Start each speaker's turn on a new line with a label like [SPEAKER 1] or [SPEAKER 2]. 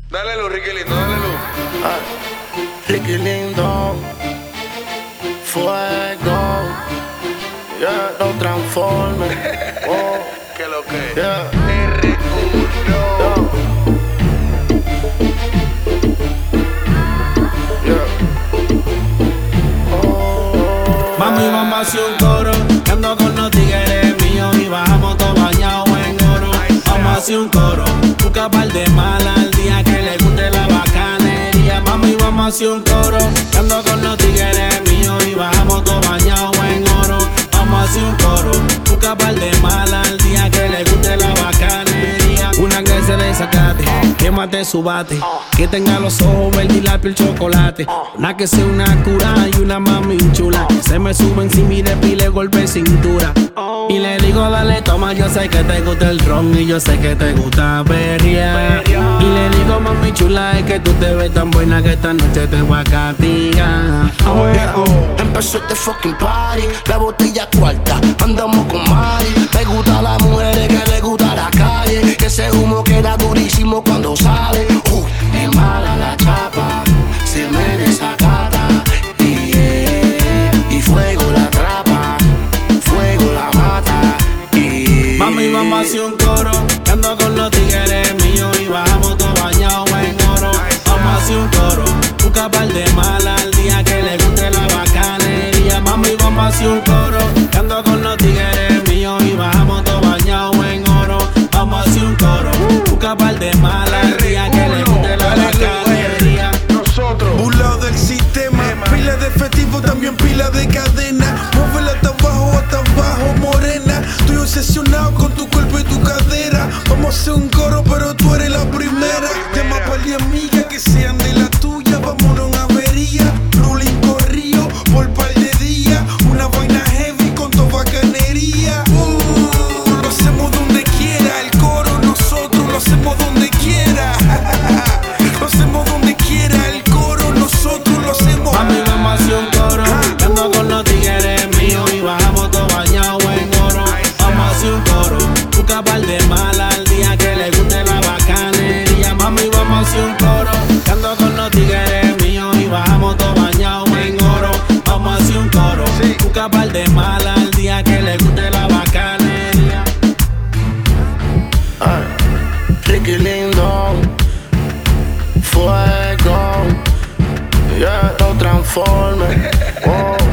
[SPEAKER 1] Dale luz, Ricky Lindo, dale luz.
[SPEAKER 2] Ricky Lindo, fuego, yeah, no transforme. Oh,
[SPEAKER 1] ¿Qué lo que?
[SPEAKER 2] yeah.
[SPEAKER 1] R1.
[SPEAKER 3] Mami, vamos a hacer un coro, que ando con los tigres míos y bajamos todo bañado en oro. Vamos a hacer un coro, busca par de mala al día que le guste la bacanería. Mami, vamos a hacer un coro, que ando con los tigres míos y bajamos todo bañado en oro. Vamos a hacer un coro, busca par de mala al día que le guste la bacanería. Una que se desacate, que mate su bate, que tenga los ojos verdes y la piel chocolate. Una que sea una cura y una mami chula, que se me sube encima y despile golpe de cintura. Y le digo dale toma, yo sé que te gusta el ron y yo sé que te gusta perrear. Y le digo mami chula, es que tú te ves tan buena que esta noche te voy a castigar.
[SPEAKER 2] Empezó este fucking party, la botella cuarta, andamos con Mari. Me gusta las mujeres que le gusta la calle, que ese humo queda durísimo cuando sale. Es mala la chapa, se me desacata. Y fuego la atrapa, fuego la mata.
[SPEAKER 3] Mami, vamos a hacer un coro, que ando con los tigres míos y bajamos todo bañado en oro. Vamos a hacer un coro, busca par de mala al día que le guste la bacanería. Mami, vamos a hacer un coro, que ando con los tigres míos y bajamos todo bañado en oro. Vamos a hacer un coro, busca par de mala al día que le guste la bacanería.
[SPEAKER 1] Nosotros,
[SPEAKER 4] burlado del sistema, pila de efectivo, también pila de cadena. Móvela hasta abajo, morena. Estoy obsesionado con tu cuerpo y tu cadera. Vamos a hacer un coro, pero tú eres la primera. Llama pa' mi amiga que sean de la tuya. Vámonos a una avería, ruling corrido por par de días. Una vaina heavy con tu bacanería. Lo hacemos donde quiera, el coro nosotros lo hacemos donde quiera. Lo hacemos donde quiera, el coro nosotros lo hacemos.
[SPEAKER 3] Mami, vamos a hacer un coro, que ando con los tigres míos y bajamos todo bañado en oro. Vamos a hacer un coro, busca par de mala al día que le guste la bacanería. Mami, vamos a hacer un coro, que ando con los tigres míos y bajamos todo bañado en oro. Vamos a hacer un coro, busca par de mala al día que le guste la bacanería.
[SPEAKER 2] Ricky Lindo, fuego, yeah, no transforme. Oh.